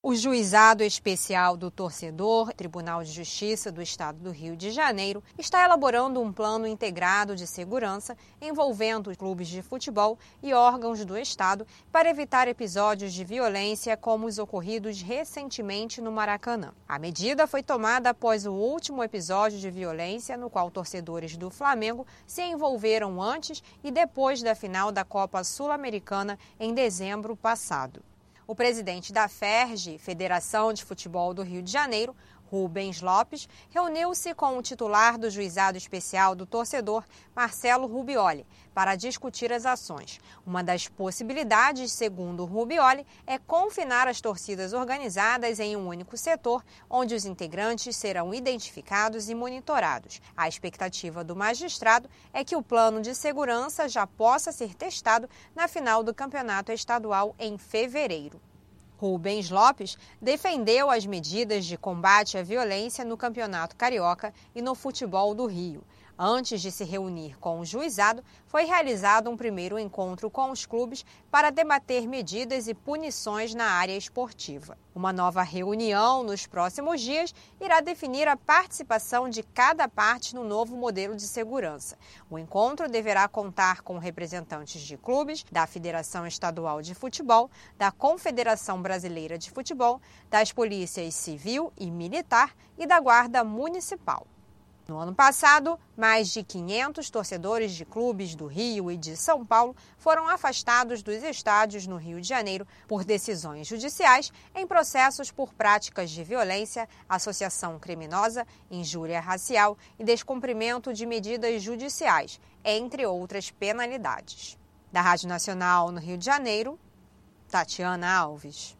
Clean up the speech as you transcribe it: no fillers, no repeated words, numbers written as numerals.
O Juizado Especial do Torcedor, Tribunal de Justiça do Estado do Rio de Janeiro, está elaborando um plano integrado de segurança envolvendo clubes de futebol e órgãos do Estado para evitar episódios de violência como os ocorridos recentemente no Maracanã. A medida foi tomada após o último episódio de violência no qual torcedores do Flamengo se envolveram antes e depois da final da Copa Sul-Americana em dezembro passado. O presidente da FERJ, Federação de Futebol do Rio de Janeiro, Rubens Lopes, reuniu-se com o titular do Juizado Especial do Torcedor, Marcelo Rubioli, para discutir as ações. Uma das possibilidades, segundo Rubioli, é confinar as torcidas organizadas em um único setor, onde os integrantes serão identificados e monitorados. A expectativa do magistrado é que o plano de segurança já possa ser testado na final do Campeonato Estadual em fevereiro. Rubens Lopes defendeu as medidas de combate à violência no Campeonato Carioca e no futebol do Rio. Antes de se reunir com o juizado, foi realizado um primeiro encontro com os clubes para debater medidas e punições na área esportiva. Uma nova reunião nos próximos dias irá definir a participação de cada parte no novo modelo de segurança. O encontro deverá contar com representantes de clubes, da Federação Estadual de Futebol, da Confederação Brasileira de Futebol, das polícias civil e militar e da Guarda Municipal. No ano passado, mais de 500 torcedores de clubes do Rio e de São Paulo foram afastados dos estádios no Rio de Janeiro por decisões judiciais em processos por práticas de violência, associação criminosa, injúria racial e descumprimento de medidas judiciais, entre outras penalidades. Da Rádio Nacional no Rio de Janeiro, Tatiana Alves.